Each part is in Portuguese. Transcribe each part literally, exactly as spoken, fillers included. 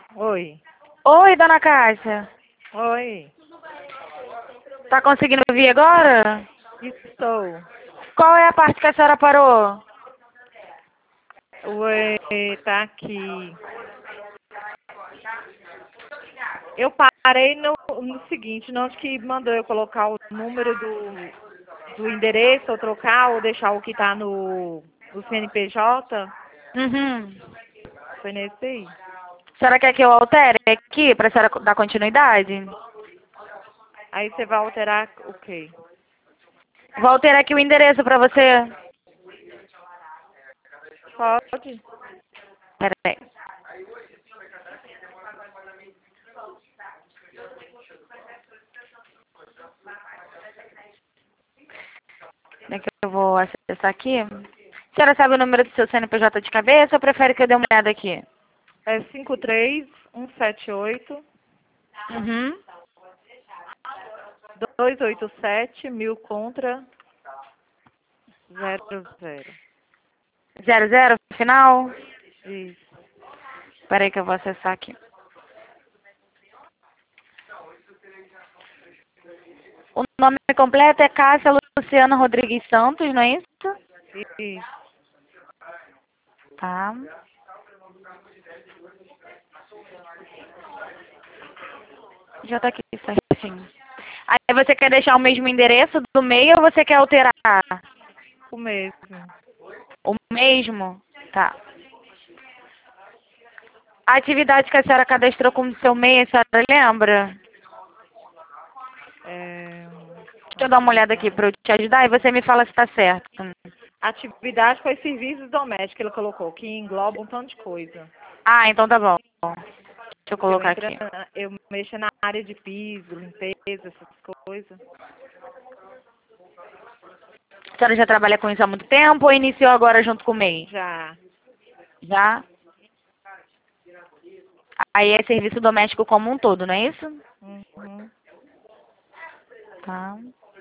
Oi. Oi, dona Cássia. Oi. Tá conseguindo ouvir agora? Estou. Qual é a parte que a senhora parou? Oi, tá aqui. Eu parei no, no seguinte, não que mandou eu colocar o número do, do endereço, ou trocar, ou deixar o que tá no, no C N P J. Uhum. Foi nesse aí. A senhora quer que eu altere aqui pra senhora dar continuidade? Aí você vai alterar o quê? Vou alterar aqui o endereço pra você. Pode? Pera aí. Como é que eu vou acessar aqui? A senhora sabe o número do seu C N P J de cabeça ou prefere que eu dê uma olhada aqui? É cinco três um sete oito Uhum. dois oito sete mil contra zero zero. Zero, zero, final? Isso. Pera aí que eu vou acessar aqui. O nome completo é Cássia Luciana Rodrigues Santos, não é isso? Isso. Tá. Já tá aqui certinho. Aí você quer deixar o mesmo endereço do meio ou você quer alterar? O mesmo. O mesmo? Tá. A atividade que a senhora cadastrou como seu meio, a senhora lembra? É, Deixa eu dar uma olhada aqui atividade. para eu te ajudar e você me fala se tá certo. Atividade foi serviços domésticos, ele colocou, que engloba um tanto de coisa. Ah, então tá bom. Deixa eu Que eu, colocar entro, aqui. eu mexo na área de piso, limpeza, essas coisas. A senhora já trabalha com isso há muito tempo ou iniciou agora junto com o MEI? Já. Já? Aí é serviço doméstico como um todo, não é isso? Uhum. Tá.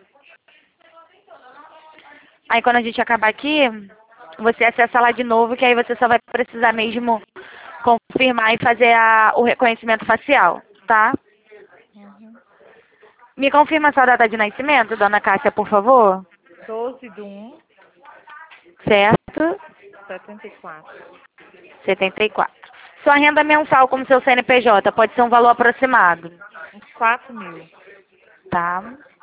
Aí quando a gente acabar aqui, você acessa lá de novo, que aí você só vai precisar mesmo confirmar e fazer a, o reconhecimento facial, tá? Uhum. Me confirma sua data de nascimento, dona Cássia, por favor? doze de um, Certo? setenta e quatro. setenta e quatro. Sua renda mensal como seu C N P J pode ser um valor aproximado, Uns quatro mil. tá?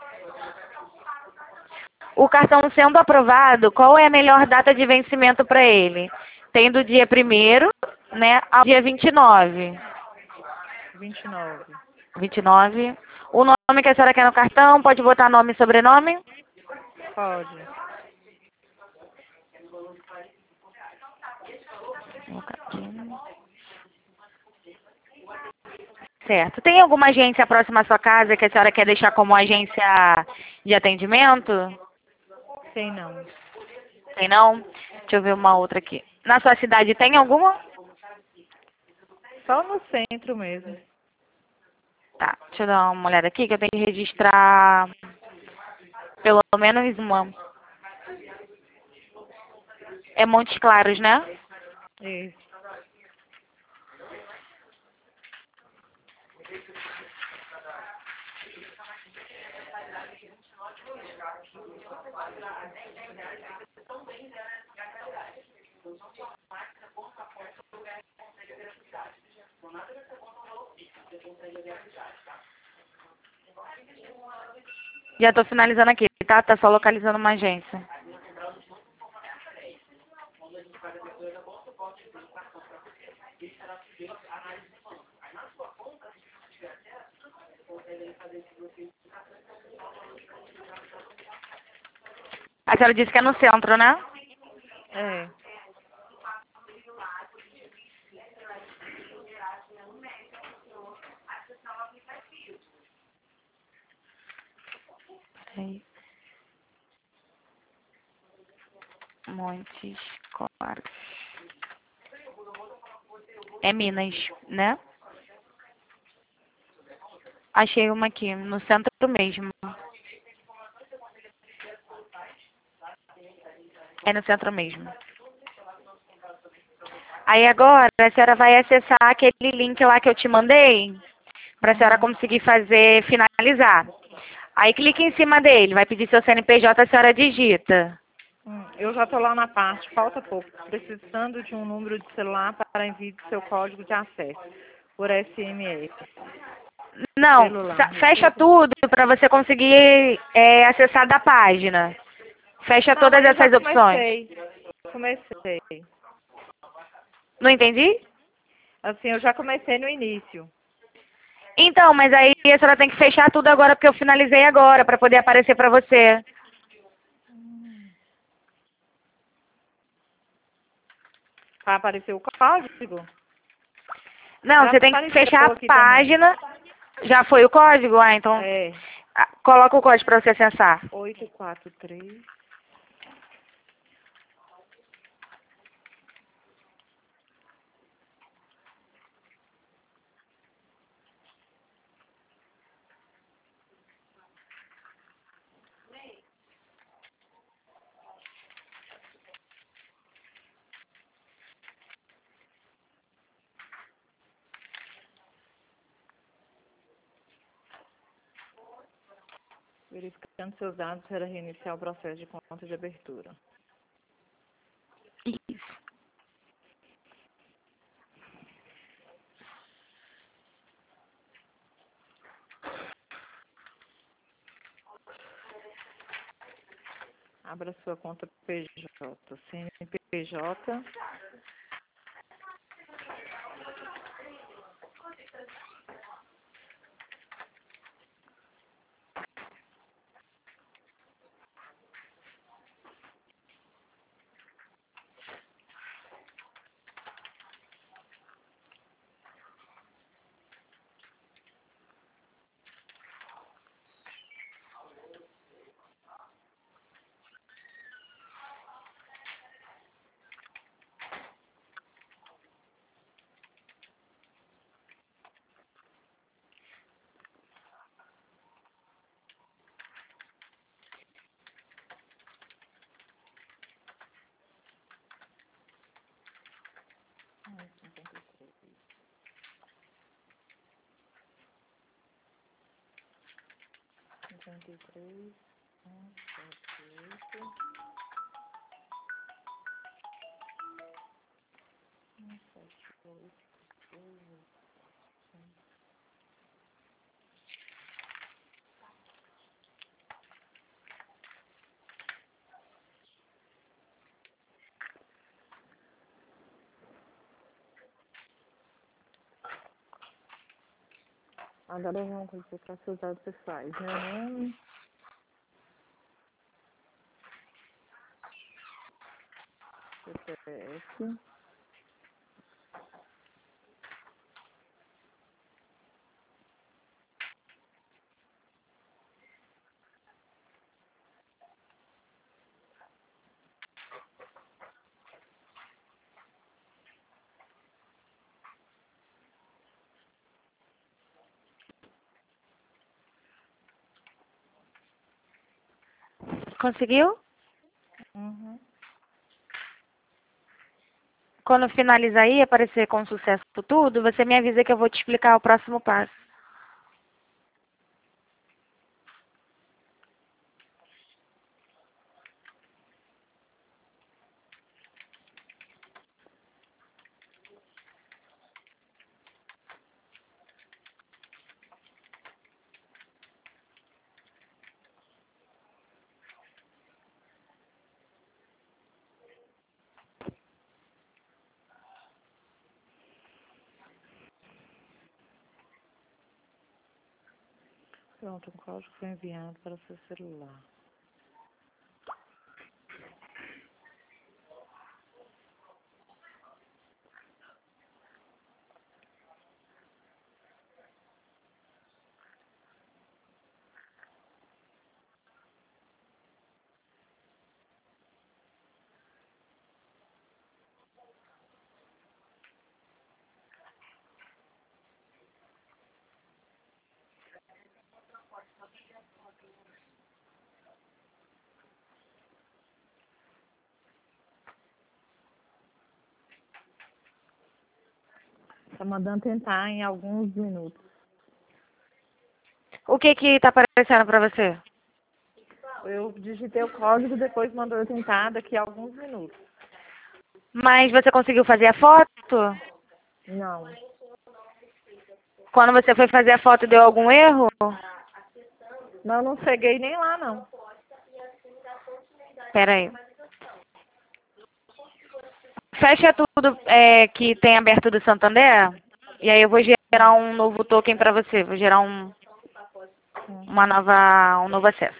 O cartão sendo aprovado, qual é a melhor data de vencimento para ele? Tem do dia primeiro, né, ao dia vinte e nove. vinte e nove. vinte e nove. O nome que a senhora quer no cartão, pode botar nome e sobrenome? Pode. Vou colocar aqui. Certo. Tem alguma agência próxima à sua casa que a senhora quer deixar como agência de atendimento? Tem não. Tem não? Deixa eu ver uma outra aqui. Na sua cidade tem alguma? Só no centro mesmo. Tá, deixa eu dar uma olhada aqui que eu tenho que registrar pelo menos uma. É Montes Claros, né? Isso. Já tô finalizando aqui, tá? Tá só localizando uma agência. A senhora disse que é no centro, né? É. Peraí. Montes Claros. É Minas, né? Achei uma aqui, no centro mesmo. É no centro mesmo. Aí agora a senhora vai acessar aquele link lá que eu te mandei, para a senhora Uhum. conseguir fazer, finalizar. Aí clique em cima dele, vai pedir seu C N P J, a senhora digita. Hum, eu já estou lá na parte, falta pouco. Precisando de um número de celular para envio do seu código de acesso por S M S. Não, Celular, sa- fecha receba. tudo para você conseguir é, acessar da página. Fecha Não, todas mas eu já essas opções. comecei. Comecei. Não entendi? Assim, eu já comecei no início. Então, mas aí a senhora tem que fechar tudo agora, porque eu finalizei agora, para poder aparecer para você. Vai aparecer o código? Não, Já você tem que apareceu fechar a aqui também. página. Já foi o código? Ah, então É, ah, coloca o código para você acessar. oito quatro três. Verificando seus dados para reiniciar o processo de conta de abertura. Abra sua conta P J. C N P J. cinquenta e três, um, sete, oito, um, sete, oito, dois, oito. Agora vamos colocar seus dados pessoais. Meu nome, C P F. Conseguiu? Uhum. Quando finalizar aí, aparecer com sucesso tudo, você me avisa que eu vou te explicar o próximo passo. Pronto, o código foi enviado para o seu celular. mandando tentar em alguns minutos. O que que tá aparecendo pra você? Eu digitei o código, depois mandou eu tentar daqui a alguns minutos. Mas você conseguiu fazer a foto? Não. Quando você foi fazer a foto, deu algum erro? Não, não cheguei nem lá, não. Pera aí. Fecha tudo é, que tem aberto do Santander. E aí eu vou gerar um novo token pra você. Vou gerar um, uma nova, um novo acesso.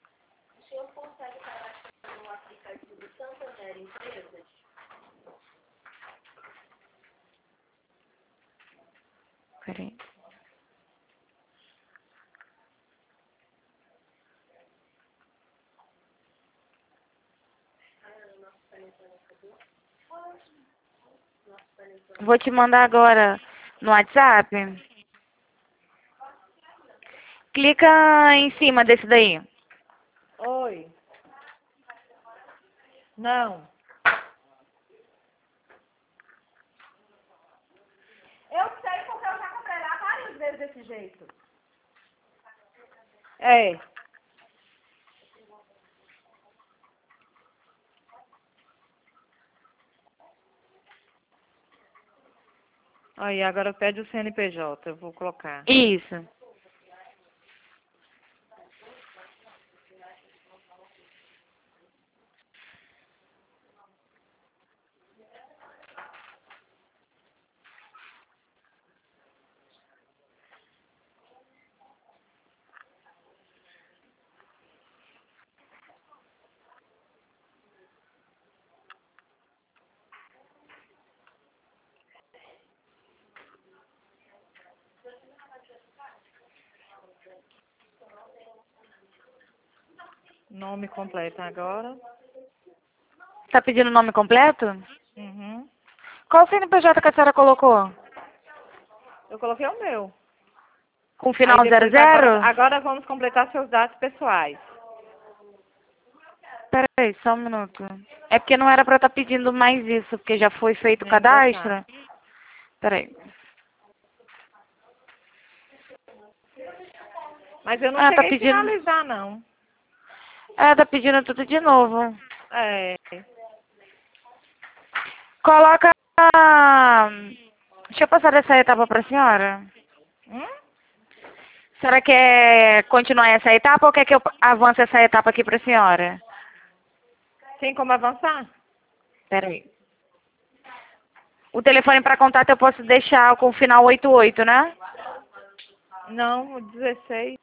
Pera aí. Vou te mandar agora no WhatsApp. Clica em cima desse daí. Oi. Não. Eu sei porque eu já comprei lá várias vezes desse jeito. É. Aí, agora pede o C N P J, eu vou colocar. Isso. Nome completo agora. Tá pedindo o nome completo? Uhum. Qual C N P J que a senhora colocou? Eu coloquei o meu. Com Aí final zero depois agora, zero? agora vamos completar seus dados pessoais. Pera aí, só um minuto. É porque não era pra estar pedindo mais isso, porque já foi feito o Ainda tá. cadastro. Pera aí. Mas eu não Ah, tá cheguei a pedindo. finalizar, não. É, tá pedindo tudo de novo. É. Coloca. Deixa eu passar essa etapa pra senhora. Hum? A senhora quer continuar essa etapa ou quer que eu avance essa etapa aqui pra senhora? Tem como avançar? Pera aí. O telefone para contato eu posso deixar com o final oitenta e oito, né? Não, o dezesseis.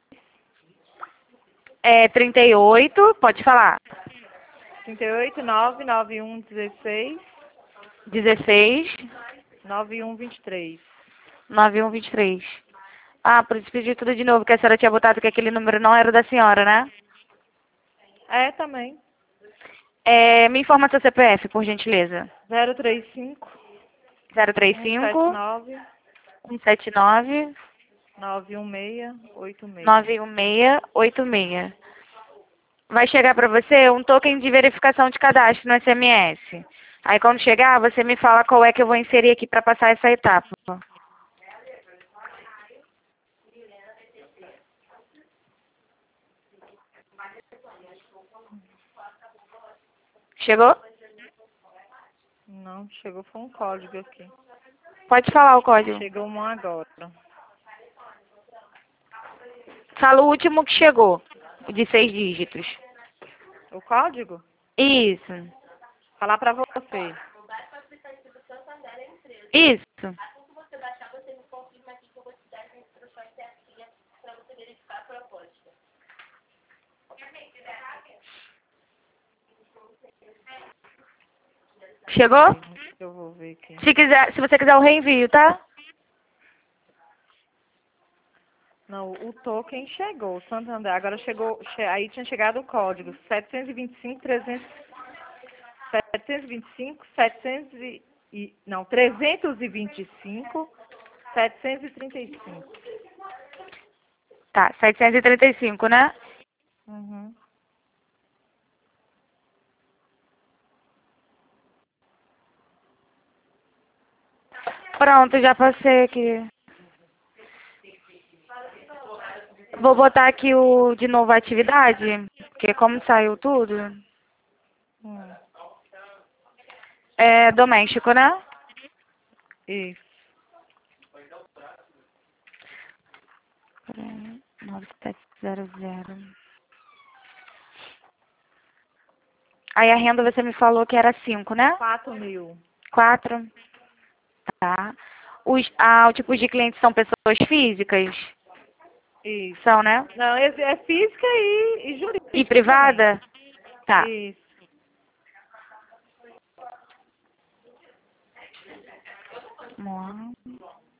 É trinta e oito, pode falar. trinta e oito, nove, nove um, dezesseis, dezesseis, nove um, vinte e três. nove um vinte e três. Ah, por isso pedi tudo de novo, que a senhora tinha botado que aquele número não era da senhora, né? É, também. É, me informa seu C P F, por gentileza. zero três cinco, zero três um sete cinco, nove, um sete nove, nove um seis, oito seis. nove um seis oito seis. Vai chegar para você um token de verificação de cadastro no S M S. Aí quando chegar, você me fala qual é que eu vou inserir aqui para passar essa etapa. Chegou? Não, chegou foi um código aqui. Pode falar o código. Chegou um agora. Fala o último que chegou, de seis dígitos. O código? Isso. Falar pra você. Isso. Chegou? Eu vou ver aqui. Se quiser, se você quiser o reenvio, tá? Não, o token chegou, Santander. Agora chegou, che- aí tinha chegado o código setecentos e vinte e cinco, trezentos, setecentos e vinte e cinco, setecentos e, não, trezentos e vinte e cinco, setecentos e trinta e cinco. Tá, setecentos e trinta e cinco, né? Uhum. Pronto, já passei aqui. Vou botar aqui o de novo a atividade, porque como saiu tudo, Hum. é doméstico, né? Isso. nove sete zero zero. Aí a renda você me falou que era cinco, né? Quatro mil. Quatro. Tá. Os, ah, o tipo de clientes são pessoas físicas? Isso. São, né? Não, esse é física e, e jurídica E também. privada? Tá. Isso. Vamos lá.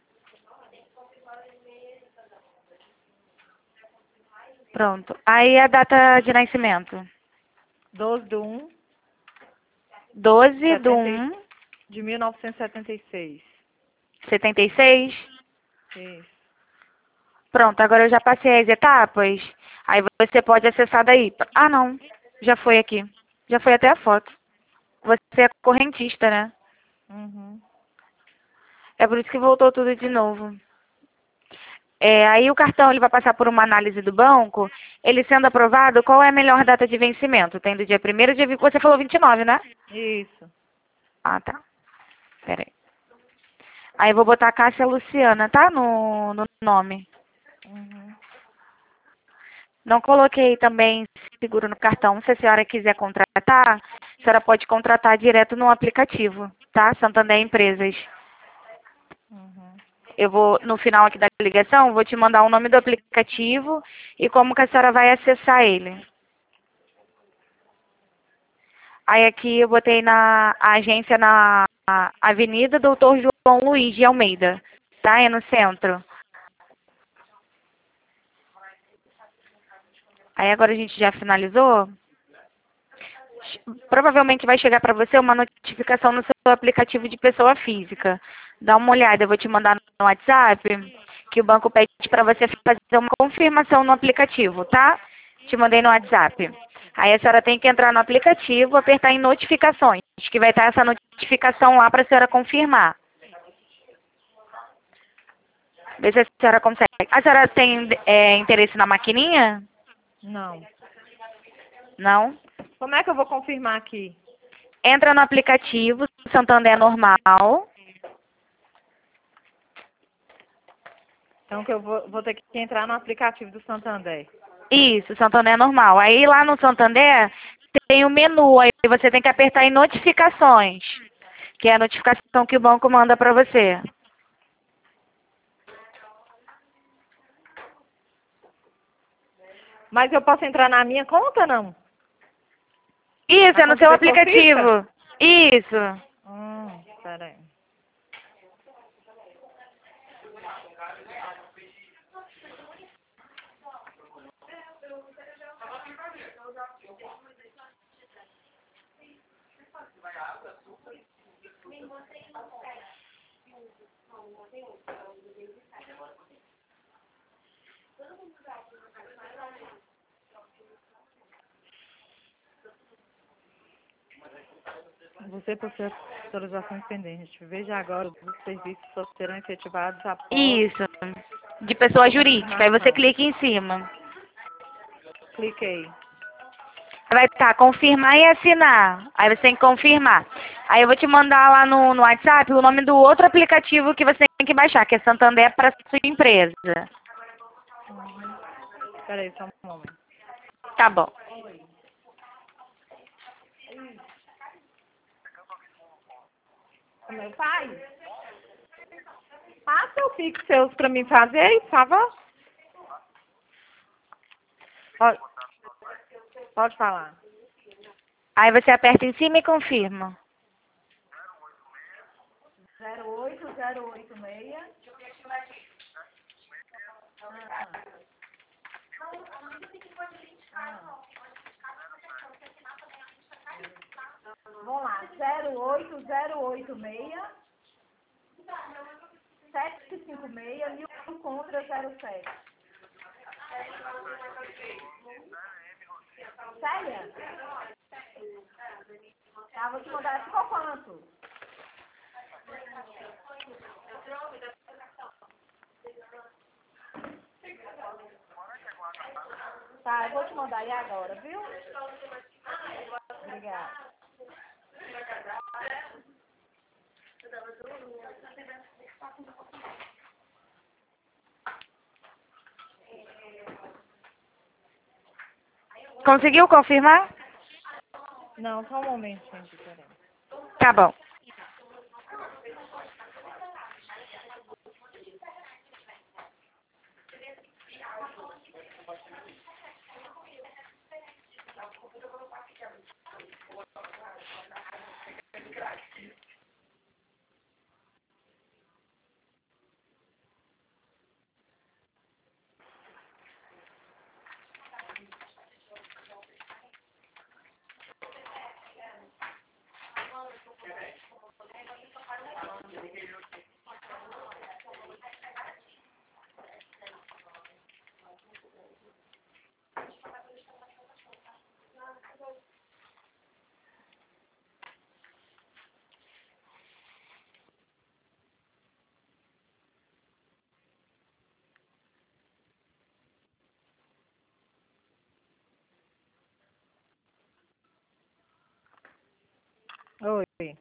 Pronto. Aí a data de nascimento? doze de um doze de um de mil novecentos e setenta e seis. setenta e seis. Isso. Pronto, agora eu já passei as etapas. Aí você pode acessar daí. Ah, não. Já foi aqui. Já foi até a foto. Você é correntista, né? Uhum. É por isso que voltou tudo de novo. É, aí o cartão ele vai passar por uma análise do banco. Ele sendo aprovado, qual é a melhor data de vencimento? Tem do dia primeiro, dia... Você falou vinte e nove, né? Isso. Ah, tá. Pera aí. Aí eu vou botar Cássia Luciana, tá? No, no nome. Uhum. Não coloquei também seguro no cartão. Se a senhora quiser contratar, a senhora pode contratar direto no aplicativo, tá? Santander Empresas. Uhum. Eu vou, no final aqui da ligação, vou te mandar o nome do aplicativo e como que a senhora vai acessar ele. Aí aqui eu botei na a agência na Avenida Doutor João Luiz de Almeida, tá? É no centro. Aí agora a gente já finalizou. Provavelmente vai chegar para você uma notificação no seu aplicativo de pessoa física. Dá uma olhada, eu vou te mandar no WhatsApp, que o banco pede para você fazer uma confirmação no aplicativo, tá? Te mandei no WhatsApp. Aí a senhora tem que entrar no aplicativo, apertar em notificações, que vai estar essa notificação lá para a senhora confirmar. Vê se a senhora consegue. A senhora tem é, interesse na maquininha? Não. Não? Como é que eu vou confirmar aqui? Entra no aplicativo, Santander normal. Então que eu vou, vou ter que entrar no aplicativo do Santander. Isso, Santander normal. Aí lá no Santander tem o menu, aí você tem que apertar em notificações, que é a notificação que o banco manda para você. Mas eu posso entrar na minha conta, não? Isso, Na é no conta seu da pessoa física? aplicativo. Isso. Hum, peraí. Você possui autorizações pendentes. Veja agora os serviços só serão efetivados após Isso. De pessoa sua jurídica. Aí você confirmação. clica em cima. Cliquei. Vai estar confirmar e assinar. Aí você tem que confirmar. Aí eu vou te mandar lá no, no WhatsApp o nome do outro aplicativo que você tem que baixar, que é Santander para sua empresa. Uhum. Peraí, só um momento. Tá bom. Meu pai, passa o Pix seus pra mim fazer aí, por favor. Pode, pode falar. Aí você aperta em cima e confirma. zero oito zero oito seis. Vamos lá, zero oito zero oito seis, sete cinco seis, mil contra zero sete. Sério? Tá, vou te mandar. Ficou quanto? Tá, eu vou te mandar aí agora, viu? Obrigada. Conseguiu confirmar? Não, só um momentinho, diferente. Tá bom. Oi.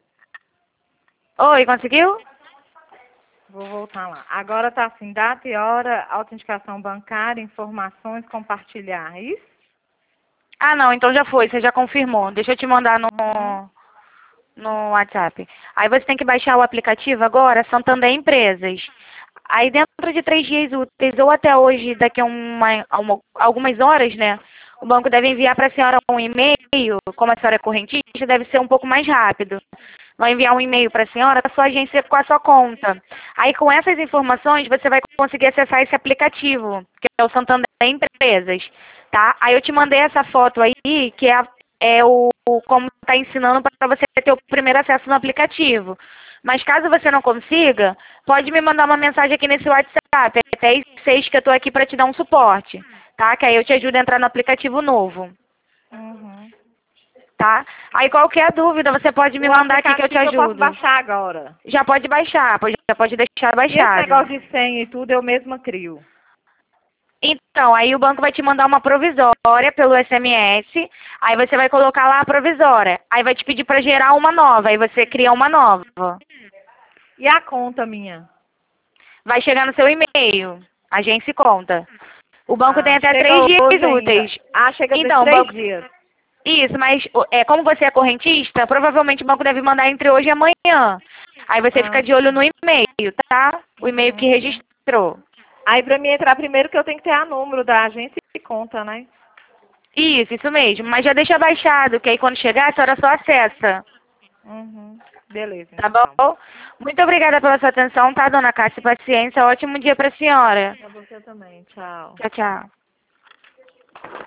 Oi, conseguiu? Vou voltar lá. Agora tá assim, data e hora, autenticação bancária, informações, compartilhar, é isso? Ah, não, então já foi, você já confirmou. Deixa eu te mandar no, Uhum. no WhatsApp. Aí você tem que baixar o aplicativo agora, Santander Empresas. Aí dentro de três dias úteis, ou até hoje, daqui a uma, a uma- algumas horas, né? O banco deve enviar para a senhora um e-mail, como a senhora é correntista, deve ser um pouco mais rápido. Vai enviar um e-mail para a senhora, da sua agência com a sua conta. Aí com essas informações você vai conseguir acessar esse aplicativo, que é o Santander Empresas, tá? Aí eu te mandei essa foto aí, que é, a- é o o- como está ensinando para você ter o primeiro acesso no aplicativo. Mas caso você não consiga, pode me mandar uma mensagem aqui nesse WhatsApp, até às seis que eu estou aqui para te dar um suporte, tá? Que aí eu te ajudo a entrar no aplicativo novo, Uhum. tá? Aí qualquer dúvida você pode me O mandar aqui que eu te aplicativo eu posso ajudo. baixar agora. Já pode baixar, pode- já pode deixar E esse baixado. negócio de senha e tudo eu mesma crio. Então, aí o banco vai te mandar uma provisória pelo S M S, aí você vai colocar lá a provisória, aí vai te pedir para gerar uma nova, aí você cria uma nova. E a conta minha? Vai chegar no seu e-mail, agência e conta. O banco tem Ah, até chega três dias hoje ainda. úteis. Ah, chega de Então, o três banco... dias. Isso, mas o- é, como você é correntista, provavelmente o banco deve mandar entre hoje e amanhã. Aí você Ah, fica de olho tá. no e-mail, tá? O e-mail que Uhum. registrou. Aí pra mim entrar primeiro que eu tenho que ter a número da agência e conta, né? Isso, isso mesmo. Mas já deixa baixado, que aí quando chegar a senhora só acessa. Uhum. Beleza, Tá então. bom? Muito obrigada pela sua atenção, tá, dona Cássia? Paciência. Ótimo dia pra senhora. Pra você também. Tchau. Tchau, tchau.